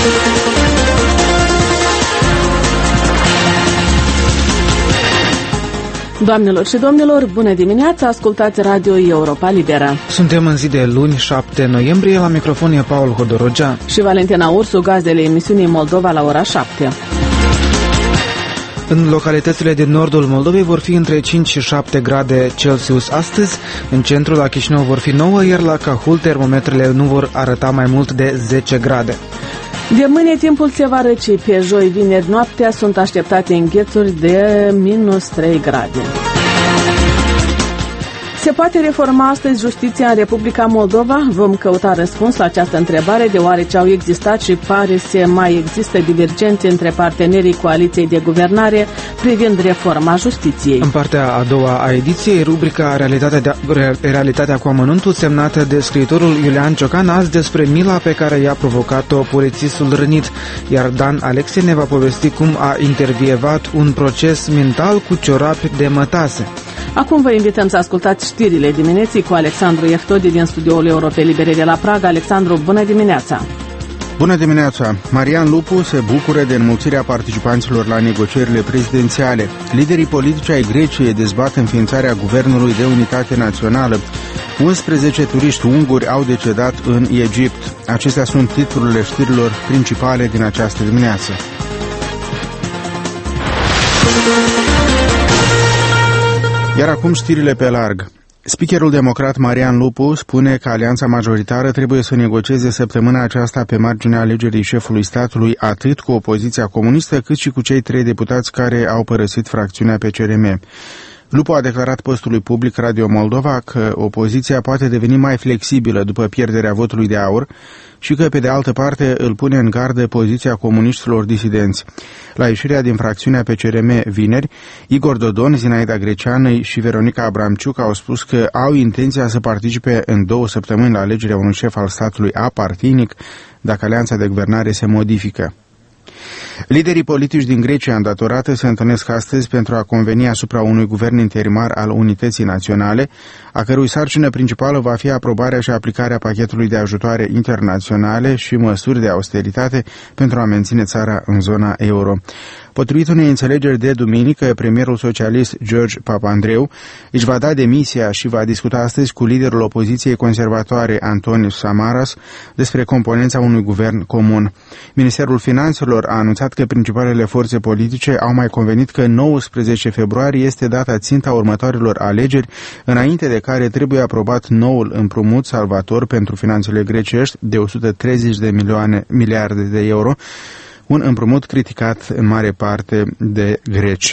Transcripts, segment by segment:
Doamnelor și domnilor, bună dimineața, ascultați Radio Europa Liberă. Suntem în zi de luni, 7 noiembrie, la microfon e Paul Hodorogea și Valentina Ursu, gazdele emisiunii Moldova la ora 7. În localitățile din nordul Moldovei vor fi între 5 și 7 grade Celsius astăzi, în centrul la Chișinău vor fi 9, iar la Cahul termometrele nu vor arăta mai mult de 10 grade. De mâine timpul se va răci. Pe joi, vineri noaptea sunt așteptate înghețuri de minus 3 grade. Se poate reforma astăzi justiția în Republica Moldova? Vom căuta răspuns la această întrebare, deoarece au existat și pare să mai există divergențe între partenerii coaliției de guvernare privind reforma justiției. În partea a doua a ediției, rubrica Realitatea cu amănuntul, semnată de scriitorul Iulian Ciocan, azi despre mila pe care i-a provocat-o polițistul rănit, iar Dan Alexe ne va povesti cum a intervievat un proces mental cu ciorapi de mătase. Acum vă invităm să ascultați știrile dimineții cu Alexandru Eftodi din studioul Europei Libere de la Praga. Alexandru, bună dimineața! Bună dimineața! Marian Lupu se bucură de înmulțirea participanților la negocierile prezidențiale. Liderii politici ai Greciei dezbat înființarea Guvernului de Unitate Națională. 11 turiști unguri au decedat în Egipt. Acestea sunt titlurile știrilor principale din această dimineață. Iar acum știrile pe larg. Speakerul democrat Marian Lupu spune că alianța majoritară trebuie să negocieze săptămâna aceasta pe marginea alegerii șefului statului atât cu opoziția comunistă cât și cu cei 3 deputați care au părăsit fracțiunea PCRM. Lupu a declarat postului public Radio Moldova că opoziția poate deveni mai flexibilă după pierderea votului de aur și că, pe de altă parte, îl pune în gardă poziția comuniștilor disidenți. La ieșirea din fracțiunea PCRM vineri, Igor Dodon, Zinaida Greceană și Veronica Abramciuc au spus că au intenția să participe în 2 săptămâni la alegerea unui șef al statului apartinic dacă alianța de guvernare se modifică. Liderii politici din Grecia îndatorată se întâlnesc astăzi pentru a conveni asupra unui guvern interimar al unității naționale, a cărui sarcină principală va fi aprobarea și aplicarea pachetului de ajutoare internaționale și măsuri de austeritate pentru a menține țara în zona euro. Potrivit unei înțelegeri de duminică, premierul socialist George Papandreou își va da demisia și va discuta astăzi cu liderul opoziției conservatoare Antonis Samaras despre componența unui guvern comun. Ministerul Finanțelor a anunțat că principalele forțe politice au mai convenit că 19 februarie este data ținta următoarelor alegeri, înainte de care trebuie aprobat noul împrumut salvator pentru finanțele grecești de 130 de miliarde de euro, un împrumut criticat în mare parte de greci.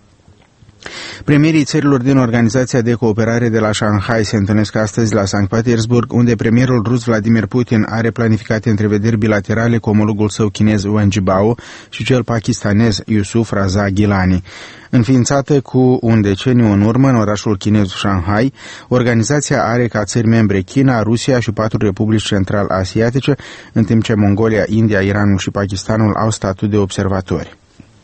Premierii țărilor din Organizația de Cooperare de la Shanghai se întâlnesc astăzi la Sankt Petersburg, unde premierul rus Vladimir Putin are planificate întrevederi bilaterale cu omologul său chinez Wen Jiabao și cel pakistanez Yusuf Raza Gilani. Înființată cu un deceniu în urmă în orașul chinez Shanghai, organizația are ca țări membre China, Rusia și 4 republici central-asiatice, în timp ce Mongolia, India, Iranul și Pakistanul au statut de observatori.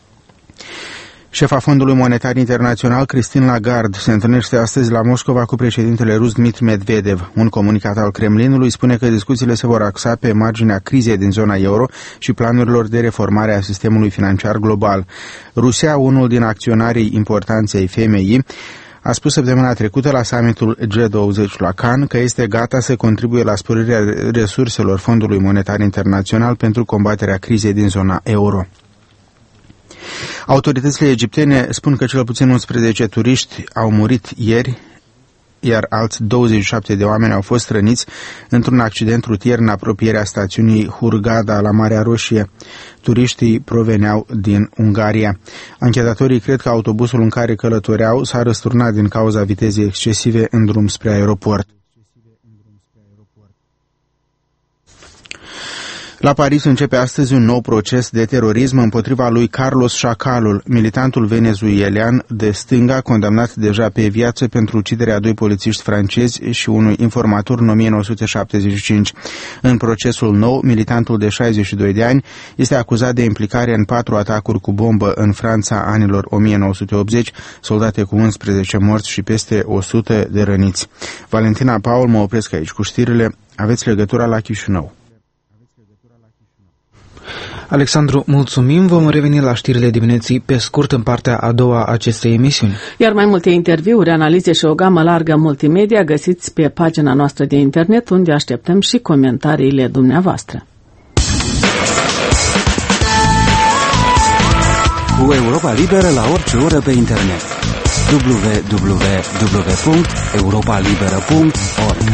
Șefa Fondului Monetar Internațional, Christine Lagarde, se întâlnește astăzi la Moscova cu președintele rus Dmitry Medvedev. Un comunicat al Kremlinului spune că discuțiile se vor axa pe marginea crizei din zona euro și planurilor de reformare a sistemului financiar global. Rusia, unul din acționarii importanței FMI, a spus săptămâna trecută la summitul G20 la Cannes că este gata să contribuie la sporirea resurselor Fondului Monetar Internațional pentru combaterea crizei din zona euro. Autoritățile egiptene spun că cel puțin 11 turiști au murit ieri, iar alți 27 de oameni au fost răniți într-un accident rutier în apropierea stațiunii Hurghada la Marea Roșie. Turiștii proveneau din Ungaria. Anchetatorii cred că autobusul în care călătoreau s-a răsturnat din cauza vitezei excesive în drum spre aeroport. La Paris începe astăzi un nou proces de terorism împotriva lui Carlos Chacalul, militantul venezuelian de stânga condamnat deja pe viață pentru uciderea a 2 polițiști francezi și unui informator în 1975. În procesul nou, militantul de 62 de ani este acuzat de implicare în 4 atacuri cu bombă în Franța anilor 1980, soldate cu 11 morți și peste 100 de răniți. Valentina Paul, mă opresc aici cu știrile. Aveți legătura la Chișinău. Alexandru, mulțumim. Vom reveni la știrile dimineții pe scurt în partea a doua a acestei emisiuni. Iar mai multe interviuri, analize și o gamă largă multimedia găsiți pe pagina noastră de internet, unde așteptăm și comentariile dumneavoastră. Cu Europa Liberă la orice oră pe internet. www.europalibera.org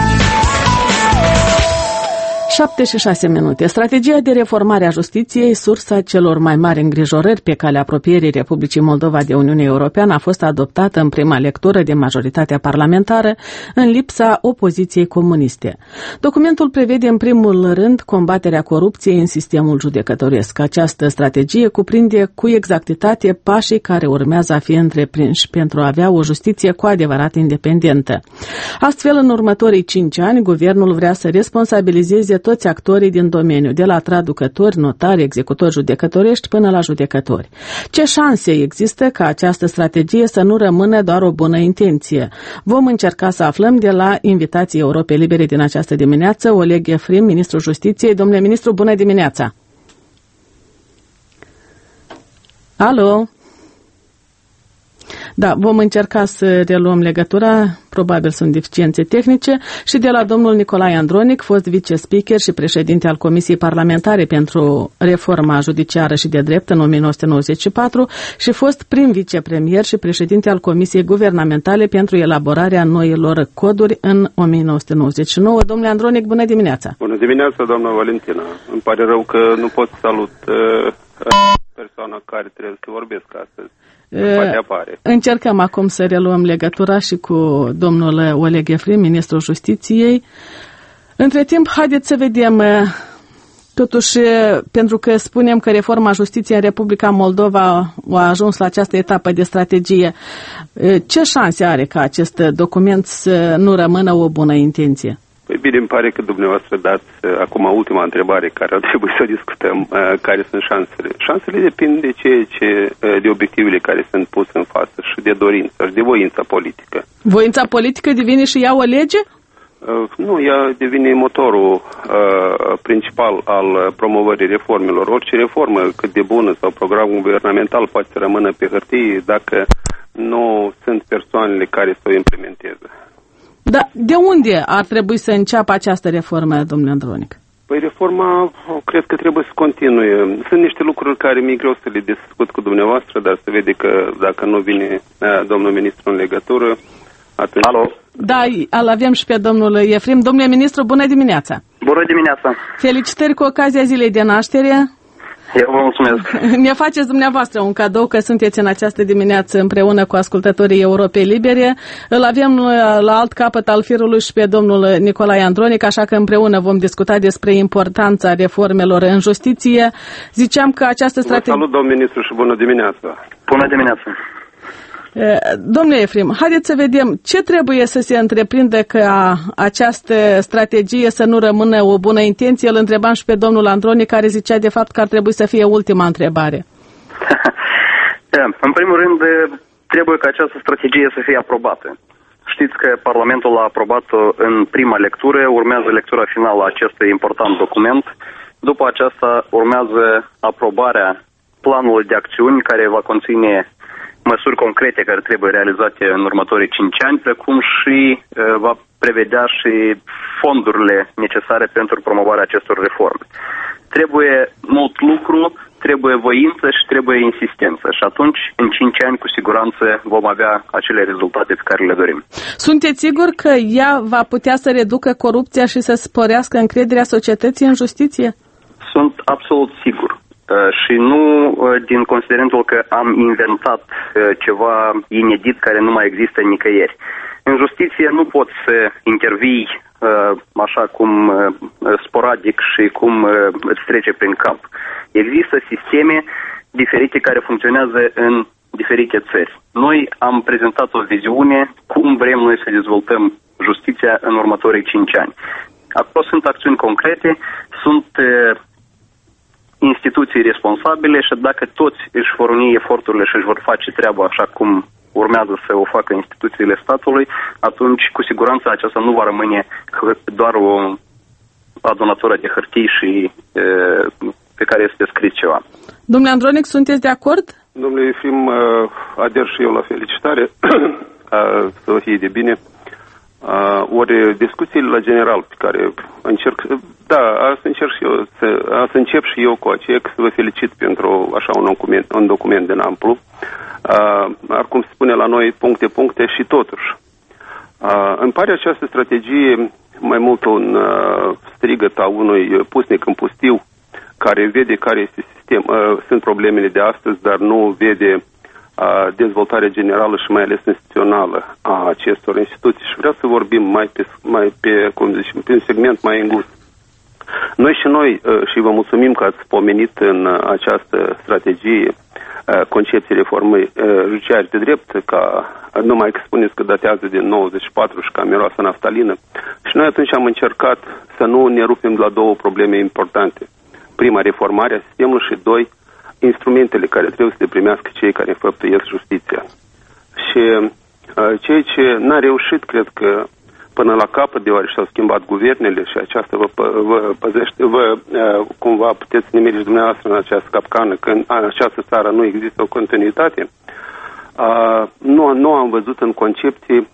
7:06. Strategia de reformare a justiției, sursa celor mai mari îngrijorări pe calea apropierii Republicii Moldova de Uniunea Europeană, a fost adoptată în prima lectură de majoritatea parlamentară în lipsa opoziției comuniste. Documentul prevede în primul rând combaterea corupției în sistemul judecătoresc. Această strategie cuprinde cu exactitate pașii care urmează a fi întreprinși pentru a avea o justiție cu adevărat independentă. Astfel, în următorii 5 ani, guvernul vrea să responsabilizeze toți actorii din domeniu, de la traducători, notari, executori judecătorești până la judecători. Ce șanse există ca această strategie să nu rămână doar o bună intenție? Vom încerca să aflăm de la invitații Europei Libere din această dimineață, Oleg Efrim, ministrul Justiției. Domnule ministru, bună dimineața! Alo? Da, vom încerca să reluăm legătura, probabil sunt deficiențe tehnice, și de la domnul Nicolae Andronic, fost vice-speaker și președinte al Comisiei Parlamentare pentru Reforma Judiciară și de Drept în 1994 și fost prim vicepremier și președinte al Comisiei Guvernamentale pentru elaborarea noilor coduri în 1999. Domnule Andronic, bună dimineața! Bună dimineața, doamna Valentina. Îmi pare rău că nu pot salut persoana care trebuie să vorbesc astăzi. Încercăm acum să reluăm legătura și cu domnul Oleg Efrim, ministrul Justiției. Între timp, haideți să vedem, totuși, pentru că spunem că reforma justiției în Republica Moldova a ajuns la această etapă de strategie, ce șanse are ca acest document să nu rămână o bună intenție? Păi bine, îmi pare că dumneavoastră dați acum ultima întrebare care ar trebui să discutăm, care sunt șansele. Șansele depind de obiectivele care sunt puse în față și de dorința și de voința politică. Voința politică devine și ea o lege? Nu, ea devine motorul principal al promovării reformelor. Orice reformă, cât de bună sau program guvernamental, poate să rămână pe hârtie dacă nu sunt persoanele care să o implementeze. Dar de unde ar trebui să înceapă această reformă, domnule Andronic? Păi reforma, cred că trebuie să continue. Sunt niște lucruri care mi-e greu să le discut cu dumneavoastră, dar se vede că dacă nu vine domnul ministru în legătură, atunci... Alo? Da, îl avem și pe domnul Efrim. Domnule ministru, bună dimineața! Bună dimineața! Felicitări cu ocazia zilei de naștere. Eu vă mulțumesc. Ne faceți dumneavoastră un cadou că sunteți în această dimineață împreună cu ascultătorii Europei Libere. Îl avem la alt capăt al firului și pe domnul Nicolae Andronic, așa că împreună vom discuta despre importanța reformelor în justiție. Ziceam că această strategie... Salut, domnul ministru, și bună dimineața. Bună dimineața. Domnule Efrim, haideți să vedem ce trebuie să se întreprindă ca această strategie să nu rămână o bună intenție. Îl întrebam și pe domnul Andronic, care zicea de fapt că ar trebui să fie ultima întrebare. În primul rând, trebuie ca această strategie să fie aprobată. Știți că Parlamentul a aprobat-o în prima lectură, urmează lectura finală a acestui important document. După aceasta urmează aprobarea planului de acțiuni care va conține măsuri concrete care trebuie realizate în următorii 5 ani, precum și va prevedea și fondurile necesare pentru promovarea acestor reforme. Trebuie mult lucru, trebuie voință și trebuie insistență. Și atunci, în 5 ani, cu siguranță, vom avea acele rezultate pe care le dorim. Sunteți sigur că ea va putea să reducă corupția și să sporească încrederea societății în justiție? Sunt absolut sigur. Și nu din considerentul că am inventat ceva inedit care nu mai există nicăieri. În justiție nu poți să intervii așa cum sporadic și cum îți trece prin cap. Există sisteme diferite care funcționează în diferite țări. Noi am prezentat o viziune cum vrem noi să dezvoltăm justiția în următorii 5 ani. Acolo sunt acțiuni concrete, sunt instituții responsabile și dacă toți își vor uni eforturile și își vor face treaba așa cum urmează să o facă instituțiile statului, atunci cu siguranță aceasta nu va rămâne doar o adonatură de hârtii și pe care este scris ceva. Domnule Andronic, sunteți de acord? Domnule Efrim, ader și eu la felicitare, să vă fie de bine. Ori discuțiile la general pe care încerc, să încep și eu cu aceea, să vă felicit pentru așa un document din amplu. Cum se spune la noi, puncte și totuși. Îmi pare această strategie mai mult un strigăt a unui pusnic în pustiu care vede care este sunt problemele de astăzi, dar nu vede dezvoltarea generală și mai ales instituțională a acestor instituții. Și vreau să vorbim pe un segment mai îngust. Noi, și vă mulțumim că ați pomenit în această strategie concepție reformei judiciare de drept, ca numai că spuneți că datează din 94 și ca miroasă naftalină. Și noi atunci am încercat să nu ne rupem la două probleme importante. Prima, reformarea sistemului și doi, instrumentele care trebuie să le primească cei care înfăptuiesc justiția. Și ceea ce n-a reușit, cred că, până la capăt, deoarece s-au schimbat guvernele și aceasta vă păzește, cumva puteți să ne mergeți dumneavoastră în această capcană, că în această țară nu există o continuitate. Nu am văzut în concepție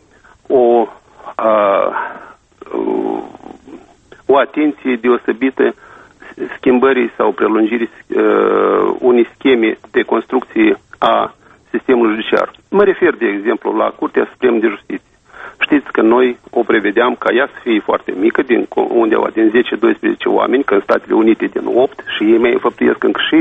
o atenție deosebită schimbării sau prelungirii unei scheme de construcție a sistemului judiciar. Mă refer, de exemplu, la Curtea Supremă de Justiție. Știți că noi o prevedeam ca ea să fie foarte mică, undeva din 10-12 oameni, că în Statele Unite din 8 și ei mai înfăptuiesc încă și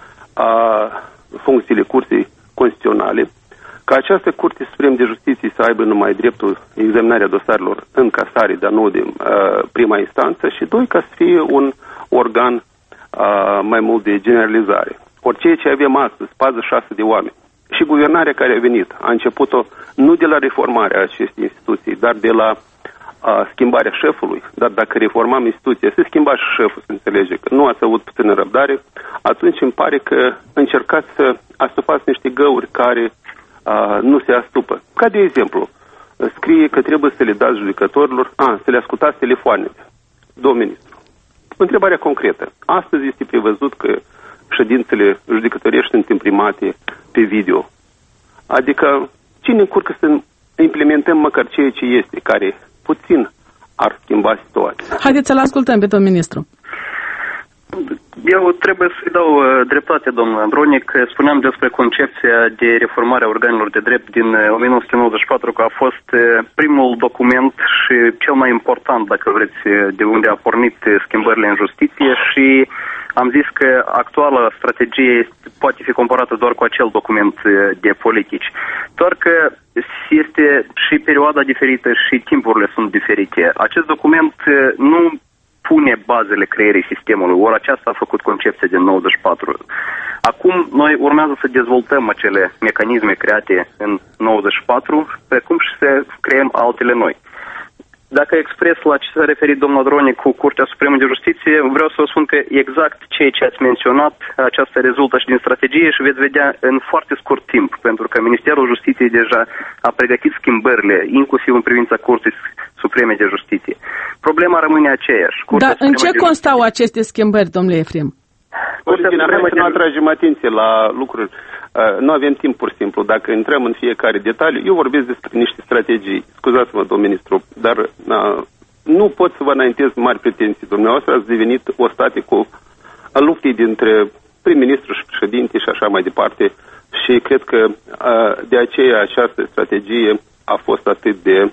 funcțiile Curții Constituționale, ca această Curte Supremă de Justiție să aibă numai dreptul examinarea dosarelor în casare, dar nu de prima instanță, și doi, ca să fie un organ mai mult de generalizare. Ori ceea ce avem astăzi, 46 de oameni, și guvernarea care a venit a început-o nu de la reformarea acestei instituții, dar de la schimbarea șefului. Dar dacă reformam instituția, se schimba și șeful, să înțelege că nu ați avut puțină răbdare, atunci îmi pare că încercați să astupați niște găuri care nu se astupă. Ca de exemplu, scrie că trebuie să le dați judecătorilor, să le ascultați telefoanele. Domnul ministru, întrebarea concretă. Astăzi este prevăzut că ședințele judecătorești sunt imprimate pe video. Adică cine încurcă să implementăm măcar ceea ce este, care puțin ar schimba situația? Haideți să-l ascultăm pe domnul ministru. Eu trebuie să-i dau dreptate, domnul Andronic. Spuneam despre concepția de reformare a organelor de drept din 1994, că a fost primul document și cel mai important, dacă vreți, de unde a pornit schimbările în justiție, și am zis că actuala strategie poate fi comparată doar cu acel document de politici. Doar că este și perioada diferită și timpurile sunt diferite. Acest document nu pune bazele creierii sistemului, ori aceasta a făcut concepția din 94. Acum noi urmează să dezvoltăm acele mecanisme create în 94, precum și să creăm altele noi. Dacă expres la ce s-a referit domnul Andronic cu Curtea Supremă de Justiție, vreau să vă spun că exact ceea ce ați menționat, aceasta rezultă și din strategie și veți vedea în foarte scurt timp, pentru că Ministerul Justiției deja a pregătit schimbările, inclusiv în privința Curții Supreme de Justiție. Problema rămâne aceeași. Dar în ce constau aceste schimbări, domnule Efrem? Să nu atragem atenție la lucruri. Nu avem timp, pur și simplu. Dacă intrăm în fiecare detaliu, eu vorbesc despre niște strategii. Scuzați-mă, domnul ministru, dar nu pot să vă înaintez mari pretenții. Dumneavoastră ați devenit ostaticul luptei dintre prim-ministru și președinte și așa mai departe. Și cred că de aceea această strategie a fost atât de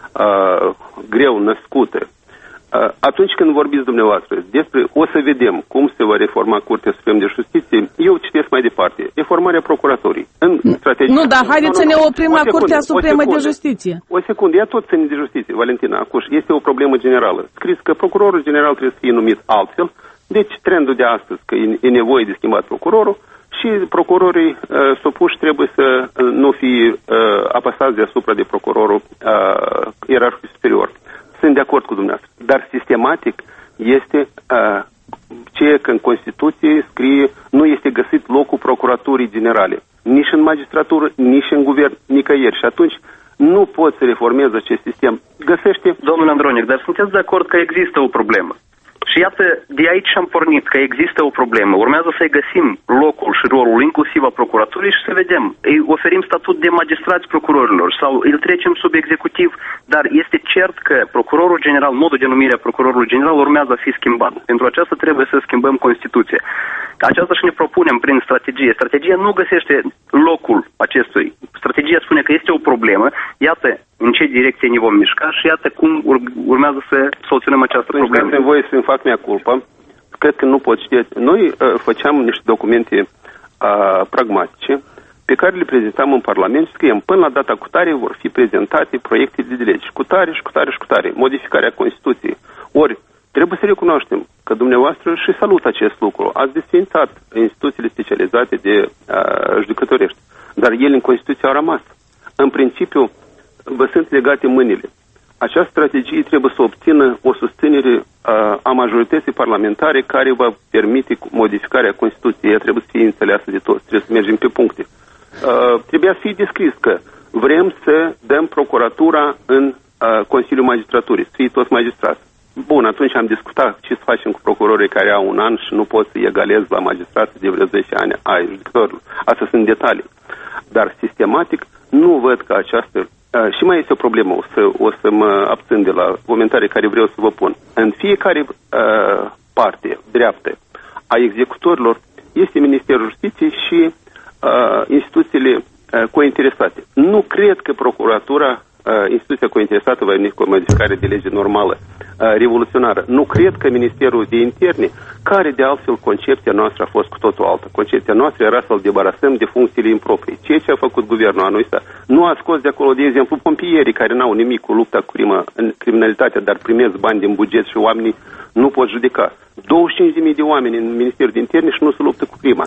greu născută. Atunci când vorbiți dumneavoastră despre o să vedem cum se va reforma Curtea Supremă de Justiție, eu citesc mai departe. Reformarea procuratorii. Nu, dar haideți să ne oprim la Curtea Supremă de Justiție. O secundă, ea tot ține de justiție, Valentina Acuș. Este o problemă generală. Scris că procurorul general trebuie să fie numit altfel. Deci trendul de astăzi, că e nevoie de schimbat procurorul, și procurorii supuși trebuie să nu fie apăsați deasupra de procurorul ierarhic superior. Sunt de acord cu dumneavoastră. Dar sistematic este ceea că în Constituție scrie nu este găsit locul procuraturii generale. Nici în magistratură, nici în guvern, nicăieri. Și atunci nu poți să reformezi acest sistem. Găsește... Domnule Andronic, dar sunteți de acord că există o problemă? Și iată, de aici am pornit că există o problemă. Urmează să-i găsim locul și rolul inclusiv a procuraturii și să vedem. Îi oferim statut de magistrați procurorilor sau îl trecem sub executiv, dar este cert că procurorul general, modul de numire a procurorului general urmează a fi schimbat. Pentru aceasta trebuie să schimbăm Constituția. Aceasta și ne propunem prin strategie. Strategia nu găsește locul acestui. Strategia spune că este o problemă, iată în ce direcție ne vom mișca și iată cum urmează să soluționăm această problemă. Dați-mi voie să-mi fac mea culpă. Cred că nu pot ști. Noi făceam niște documente pragmatice pe care le prezentam în Parlament și scriem până la data cu tare vor fi prezentate proiecte de legi cu tare și cu tare și cu tare. Modificarea Constituției. Ori trebuie să recunoaștem că dumneavoastră și salut acest lucru. Ați desființat instituțiile specializate de judecătorești, dar ele în Constituție au rămas. În principiu, vă sunt legate mâinile. Această strategie trebuie să obțină o susținere a majorității parlamentare care va permite modificarea Constituției. Ea trebuie să fie înțeleasă de toți. Trebuie să mergem pe puncte. Trebuia să fie descris că vrem să dăm procuratura în Consiliul Magistraturii, să fie toți magistrați. Bun, atunci am discutat ce să facem cu procurorii care au un an și nu pot să egalez la magistrații de vreo 10 ani ai judecătorilor. Astea sunt detalii. Dar sistematic nu văd că această... și mai este o problemă, o să mă abțin de la comentare care vreau să vă pun. În fiecare parte dreaptă a executorilor este Ministerul Justiției și instituțiile cointeresate. Nu cred că procuratura, instituția cointeresată va veni cu o modificare de lege normală, revoluționară. Nu cred că Ministerul de Interne, care de altfel concepția noastră a fost cu totul altă. Concepția noastră era să-l debarasăm de funcțiile improprii. Ceea ce a făcut guvernul anul ăsta nu a scos de acolo, de exemplu, pompierii care n-au nimic cu lupta cu criminalitatea, dar primesc bani din buget și oamenii nu pot judeca. 25.000 de oameni în Ministerul de Interne și nu se luptă cu crima.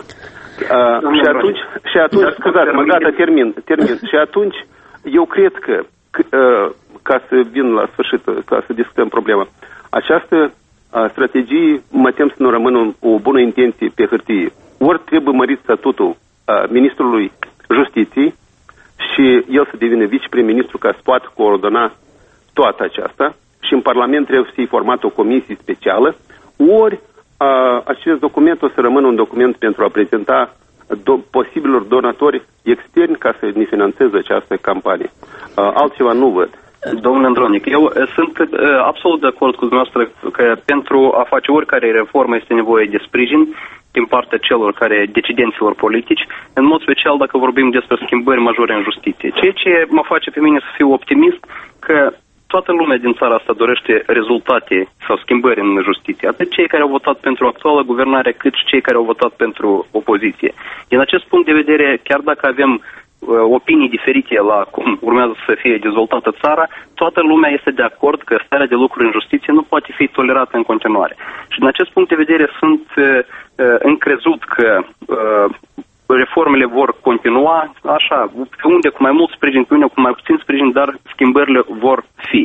Și atunci, scuzați-mă, gata, termin. Și atunci, eu cred că ca să vin la sfârșit, ca să discutăm problema. Această strategie, mă tem să nu rămână o bună intenție pe hârtie. Ori trebuie mărit statutul Ministrului Justiției și el să devină viceprim-ministru ca să poată coordona toată aceasta și în Parlament trebuie să fie format o comisie specială, ori acest document o să rămână un document pentru a prezenta posibilor donatori externi ca să ne finanțeze această campanie. Altceva nu văd. Domnule Andronic, eu sunt absolut de acord cu dumneavoastră că pentru a face oricare reformă este nevoie de sprijin din partea celor care, decidenților politici, în mod special dacă vorbim despre schimbări majore în justiție. Ceea ce mă face pe mine să fiu optimist că toată lumea din țara asta dorește rezultate sau schimbări în justiție. Atât cei care au votat pentru actuală guvernare, cât și cei care au votat pentru opoziție. Din acest punct de vedere, chiar dacă avem opinii diferite la cum urmează să fie dezvoltată țara, toată lumea este de acord că starea de lucruri în justiție nu poate fi tolerată în continuare. Și din acest punct de vedere sunt încrezut că reformele vor continua așa, pe unde cu mai mult sprijin, pe unde cu mai puțin sprijin, dar schimbările vor fi.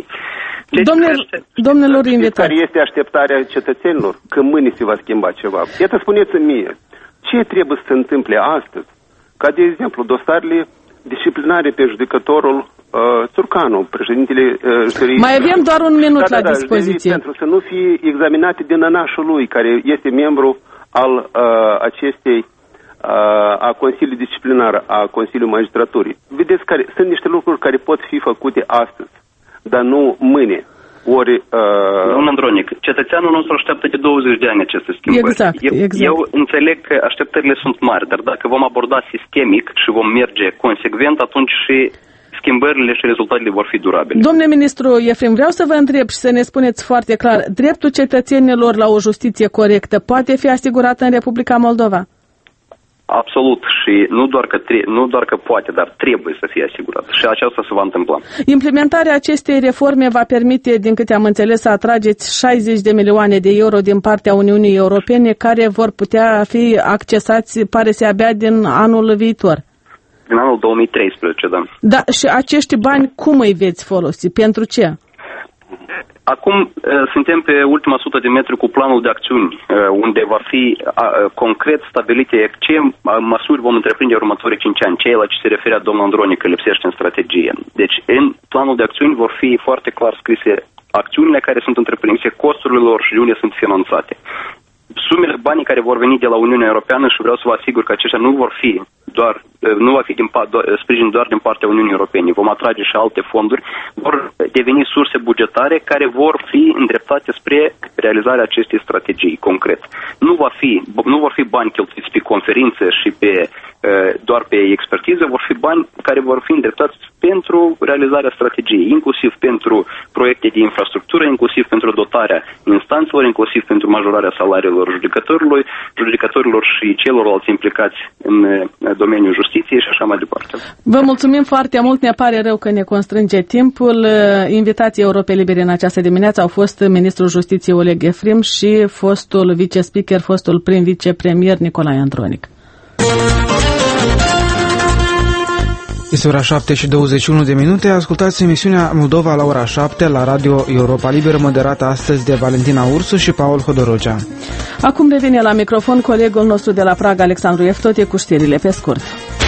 Domnilor invitați. Care este așteptarea cetățenilor? Că mâine se va schimba ceva. Iată, spuneți-mi mie, ce trebuie să se întâmple astăzi? Ca de exemplu, dosarele disciplinare pe judecătorul Țurcanu, președintele jurii. Mai avem doar un minut la dispoziție. Pentru să nu fie examinate de nănașul lui, care este membru al acestei a Consiliului Disciplinar, a Consiliului Magistraturii. Vedeți, sunt niște lucruri care pot fi făcute astăzi, dar nu mâine. Ori, Domnul Andronic, cetățeanul nostru așteaptă de 20 de ani aceste schimbări. Exact. Eu înțeleg că așteptările sunt mari, dar dacă vom aborda sistemic și vom merge consecvent, atunci și schimbările și rezultatele vor fi durabile. Domnule ministru Efrem, vreau să vă întreb și să ne spuneți foarte clar, dreptul cetățenilor la o justiție corectă poate fi asigurat în Republica Moldova? Absolut, și nu doar că poate, dar trebuie să fie asigurat. Și aceasta se va întâmpla. Implementarea acestei reforme va permite, din câte am înțeles, să atrageți 60 de milioane de euro din partea Uniunii Europene, care vor putea fi accesați, pare să abia din anul viitor. Din anul 2013, da. Da, și acești bani cum îi veți folosi? Pentru ce? Acum suntem pe ultima 100 de metri cu planul de acțiuni, unde va fi concret stabilite ce măsuri vom întreprinde următorii 5 ani, ceea la ce se referea domnul Andronic, că lipsește în strategie. Deci în planul de acțiuni vor fi foarte clar scrise acțiunile care sunt întreprinse, costurile lor și unde sunt finanțate. Sumele, banii care vor veni de la Uniunea Europeană, și vreau să vă asigur că aceștia nu va fi sprijin doar din partea Uniunii Europene. Vom atrage și alte fonduri, vor deveni surse bugetare care vor fi îndreptate spre realizarea acestei strategii concret. Nu vor fi bani cheltuiți pe conferințe și doar pe expertiză, vor fi bani care vor fi îndreptați pentru realizarea strategiei, inclusiv pentru proiecte de infrastructură, inclusiv pentru dotarea instanțelor, inclusiv pentru majorarea salariilor judecătorilor și celorlalți implicați în domeniul justiției și așa mai departe. Vă mulțumim foarte mult, ne pare rău că ne constrânge timpul. Invitații Europei Libere în această dimineață au fost ministrul Justiției Oleg Efrim și fostul vice-speaker, fostul prim-vicepremier Nicolae Andronic. Este ora 7:21. Ascultați emisiunea Moldova la ora 7 la Radio Europa Liberă, moderată astăzi de Valentina Ursu și Paul Hodorogea. Acum revine la microfon colegul nostru de la Praga, Alexandru Eftotie, cu știrile pe scurt.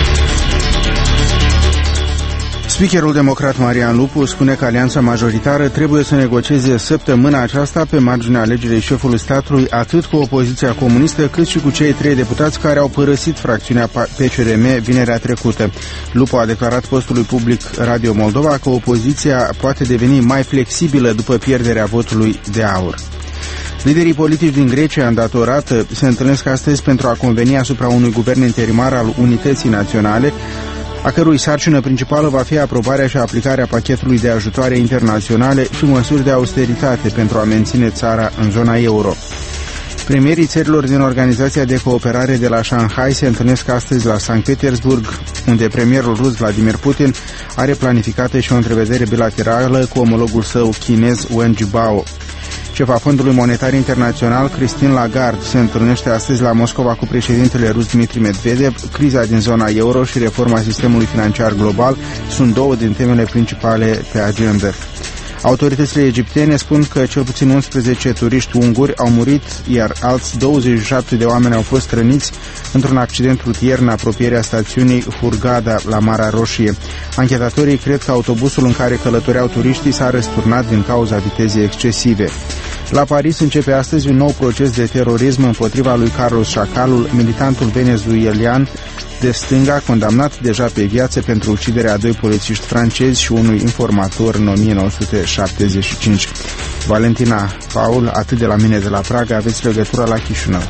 Speakerul democrat Marian Lupu spune că alianța majoritară trebuie să negocieze săptămâna aceasta pe marginea alegerii șefului statului atât cu opoziția comunistă cât și cu cei 3 deputați care au părăsit fracțiunea PCRM vinerea trecută. Lupu a declarat postului public Radio Moldova că opoziția poate deveni mai flexibilă după pierderea votului de aur. Liderii politici din Grecia îndatorată se întâlnesc astăzi pentru a conveni asupra unui guvern interimar al unității naționale, a cărui sarcină principală va fi aprobarea și aplicarea pachetului de ajutoare internaționale și măsuri de austeritate pentru a menține țara în zona euro. Premierii țărilor din Organizația de Cooperare de la Shanghai se întâlnesc astăzi la Sankt Petersburg, unde premierul rus Vladimir Putin are planificată și o întrevedere bilaterală cu omologul său chinez Wen Jiabao. Șefa Fondului Monetar Internațional, Christine Lagarde, se întâlnește astăzi la Moscova cu președintele rus Dmitri Medvedev. Criza din zona euro și reforma sistemului financiar global sunt două din temele principale pe agenda. Autoritățile egiptene spun că cel puțin 11 turiști unguri au murit, iar alți 27 de oameni au fost răniți într-un accident rutier în apropierea stațiunii Hurghada la Marea Roșie. Anchetatorii cred că autobusul în care călătoreau turiștii s-a răsturnat din cauza vitezei excesive. La Paris începe astăzi un nou proces de terorism împotriva lui Carlos Chacalul, militantul venezuelian de stânga, condamnat deja pe viață pentru uciderea a 2 polițiști francezi și unui informator în 1975. Valentina, Paul, atât de la mine de la Praga, aveți legătura la Chișinău.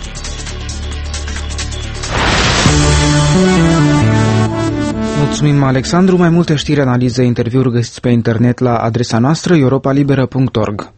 Mulțumim, Alexandru. Mai multe știri, analize, interviuri găsiți pe internet la adresa noastră europalibera.org.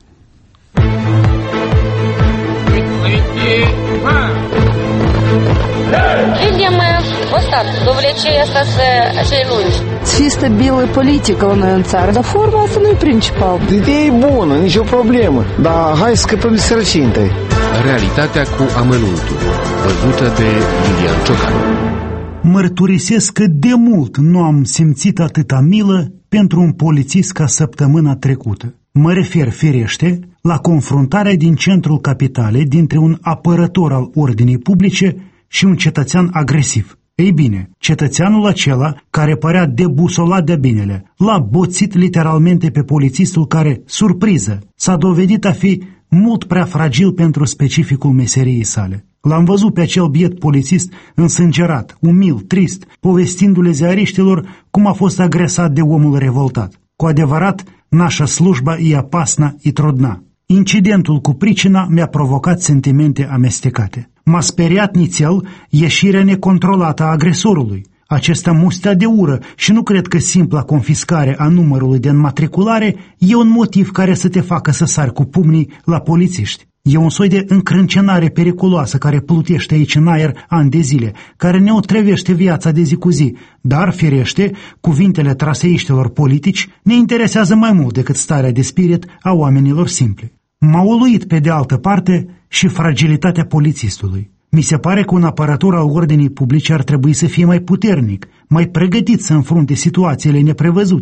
Видим мы остаток, довлечение остаться acei lungi. Fi stabilă politică la noi în țară, dar forma asta nu e principal. Ideea e bună, nicio problemă, dar hai să scăpăm de sărăcie întâi. Realitatea cu amănuntul, văzută de Iulian Ciocan. Mărturisesc că de mult nu am simțit atâta milă pentru un polițist ca săptămâna trecută. Mă refer, firește, la confruntarea din centrul capitalei dintre un apărător al ordinii publice și un cetățean agresiv. Ei bine, cetățeanul acela, care părea debusolat de binele, l-a boțit literalmente pe polițistul care, surpriză, s-a dovedit a fi mult prea fragil pentru specificul meseriei sale. L-am văzut pe acel biet polițist însângerat, umil, trist, povestindu-le ziariștilor cum a fost agresat de omul revoltat. Cu adevărat, nașa slujba e apasna, e trudna. Incidentul cu pricina mi-a provocat sentimente amestecate. M-a speriat nițel ieșirea necontrolată a agresorului. Acesta mustea de ură și nu cred că simpla confiscare a numărului de înmatriculare e un motiv care să te facă să sari cu pumnii la polițiști. E un soi de încrâncenare periculoasă care plutește aici în aer ani de zile, care ne otrăvește viața de zi cu zi, dar, firește, cuvintele traseiștilor politici ne interesează mai mult decât starea de spirit a oamenilor simpli. M-a uluit, pe de altă parte, și fragilitatea polițistului. Mi se pare că un apărător al ordinii publice ar trebui să fie mai puternic, mai pregătit să înfrunte situațiile neprevăzute.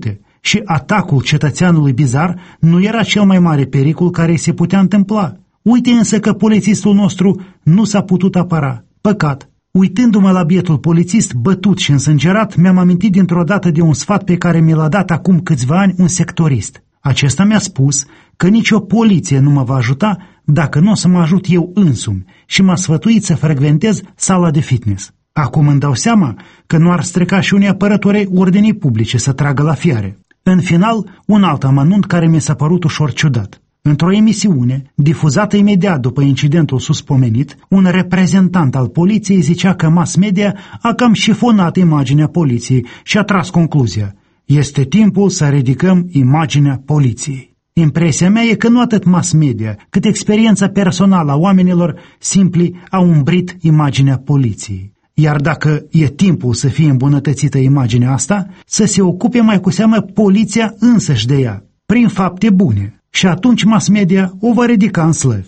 și atacul cetățeanului bizar nu era cel mai mare pericol care îi se putea întâmpla. Uite însă că polițistul nostru nu s-a putut apăra. Păcat! Uitându-mă la bietul polițist bătut și însângerat, mi-am amintit dintr-o dată de un sfat pe care mi l-a dat acum câțiva ani un sectorist. Acesta mi-a spus că nicio poliție nu mă va ajuta dacă nu o să mă ajut eu însumi și m-a sfătuit să frecventez sala de fitness. Acum îmi dau seama că nu ar strica și unii apărători ai ordinii publice să tragă la fiare. În final, un alt amănunt care mi s-a părut ușor ciudat. Într-o emisiune, difuzată imediat după incidentul suspomenit, un reprezentant al poliției zicea că mass media a cam șifonat imaginea poliției și a tras concluzia: este timpul să ridicăm imaginea poliției. Impresia mea e că nu atât mass media, cât experiența personală a oamenilor simpli a umbrit imaginea poliției. Iar dacă e timpul să fie îmbunătățită imaginea asta, să se ocupe mai cu seamă poliția însăși de ea, prin fapte bune. Și atunci mass media o va ridica în slăvi.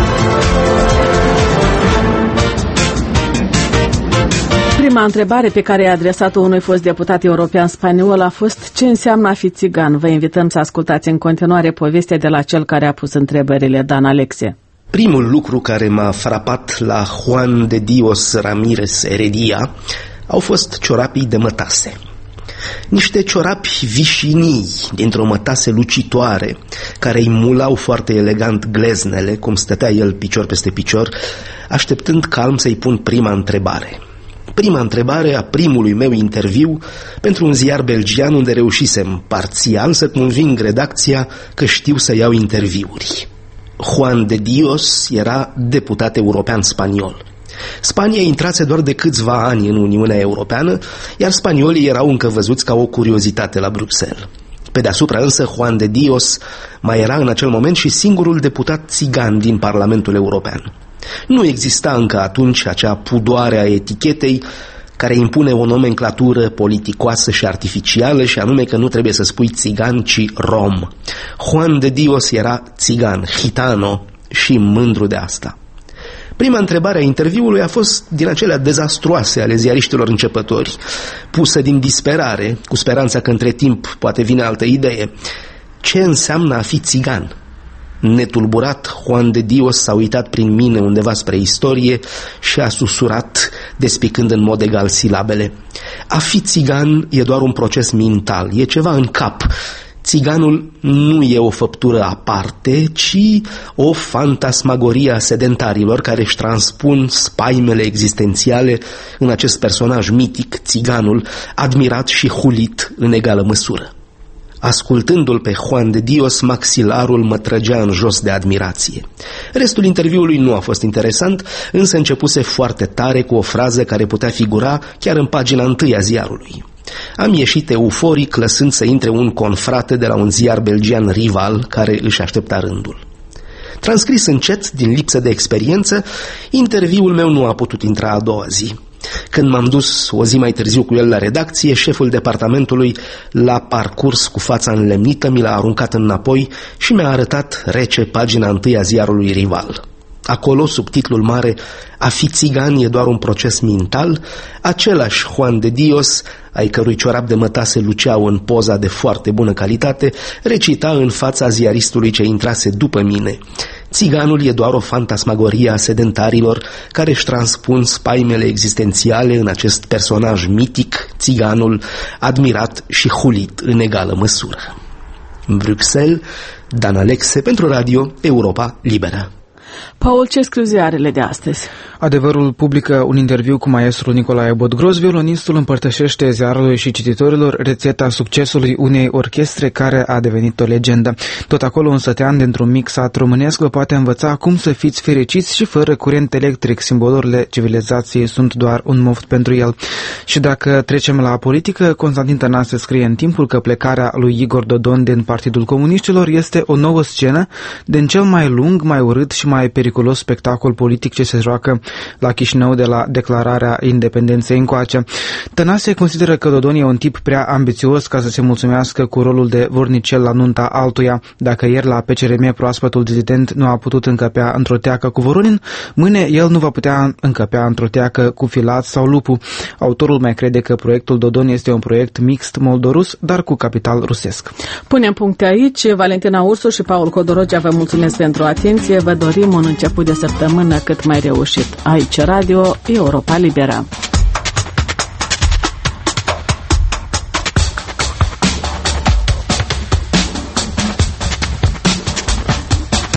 Prima întrebare pe care i-a adresat-o unui fost deputat european spaniol a fost: ce înseamnă a fi țigan? Vă invităm să ascultați în continuare povestea de la cel care a pus întrebările, Dan Alexe. Primul lucru care m-a frapat la Juan de Dios Ramírez Heredia au fost ciorapii de mătase. Niște ciorapi vișinii dintr-o mătase lucitoare, care îi mulau foarte elegant gleznele, cum stătea el picior peste picior, așteptând calm să-i pun prima întrebare. Prima întrebare a primului meu interviu pentru un ziar belgian unde reușisem parțial să conving redacția că știu să iau interviuri. Juan de Dios era deputat european spaniol. Spania intrase doar de câțiva ani în Uniunea Europeană, iar spaniolii erau încă văzuți ca o curiozitate la Bruxelles. Pe deasupra însă, Juan de Dios mai era în acel moment și singurul deputat țigan din Parlamentul European. Nu exista încă atunci acea pudoare a etichetei care impune o nomenclatură politicoasă și artificială, și anume că nu trebuie să spui țigan, ci rom. Juan de Dios era țigan, gitano, și mândru de asta. Prima întrebare a interviului a fost din acelea dezastruoase ale ziariștilor începători, pusă din disperare, cu speranța că între timp poate vine altă idee. Ce înseamnă a fi țigan? Netulburat, Juan de Dios s-a uitat prin mine undeva spre istorie și a susurat, despicând în mod egal silabele. A fi țigan e doar un proces mental, e ceva în cap. Țiganul nu e o făptură aparte, ci o fantasmagorie a sedentarilor care își transpun spaimele existențiale în acest personaj mitic, țiganul, admirat și hulit în egală măsură. Ascultându-l pe Juan de Dios, maxilarul mă trăgea în jos de admirație. Restul interviului nu a fost interesant, însă începuse foarte tare cu o frază care putea figura chiar în pagina 1 a ziarului. Am ieșit euforic, lăsând să intre un confrate de la un ziar belgian rival care își aștepta rândul. Transcris încet, din lipsă de experiență, interviul meu nu a putut intra a doua zi. Când m-am dus o zi mai târziu cu el la redacție, șeful departamentului l-a parcurs cu fața înlemnită, mi l-a aruncat înapoi și mi-a arătat rece pagina 1 a ziarului rival. Acolo, sub titlul mare "A fi țigan e doar un proces mental", același Juan de Dios, ai cărui ciorap de mătase luceau în poza de foarte bună calitate, recita în fața ziaristului ce intrase după mine: țiganul e doar o fantasmagorie a sedentarilor care își transpun spaimele existențiale în acest personaj mitic, țiganul, admirat și hulit în egală măsură. Bruxelles, Dan Alexe pentru Radio Europa Liberă. Paul, ce scriu ziarele de astăzi? Adevărul publică un interviu cu maestrul Nicolae Bodgros. Violonistul împărtășește ziarului și cititorilor rețeta succesului unei orchestre care a devenit o legendă. Tot acolo un sătean dintr-un mic sat românesc vă poate învăța cum să fiți fericiți și fără curent electric. Simbolurile civilizației sunt doar un moft pentru el. Și dacă trecem la politică, Constantin Tănase scrie în Timpul că plecarea lui Igor Dodon din Partidul Comuniștilor este o nouă scenă din cel mai lung, mai urât și mai mai periculos spectacol politic ce se joacă la Chișinău de la declararea independenței încoace. Tănase consideră că Dodon e un tip prea ambițios ca să se mulțumească cu rolul de vornicel la nunta altuia. Dacă ieri la PCRM proaspătul dizident nu a putut încăpea într-o teacă cu Voronin, mâine el nu va putea încăpea într-o teacă cu Filat sau Lupu. Autorul mai crede că proiectul Dodon este un proiect mixt moldorus, dar cu capital rusesc. Punem puncte aici. Valentina Ursu și Paul Codorogea vă mulțumesc pentru atenție. Vă dorim un început de săptămână cât mai reușit. Aici Radio Europa Liberă.